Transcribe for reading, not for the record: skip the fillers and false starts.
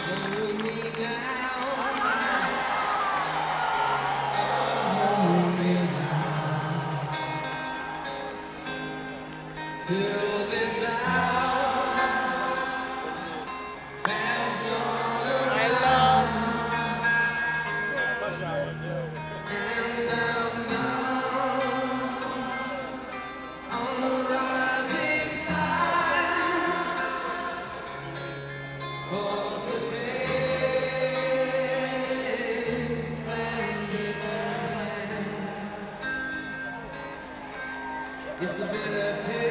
Hold me now, hold me now, till this hour has gone around, and I'm now on the rising tide. For today's splendid land, it's a bitter pill.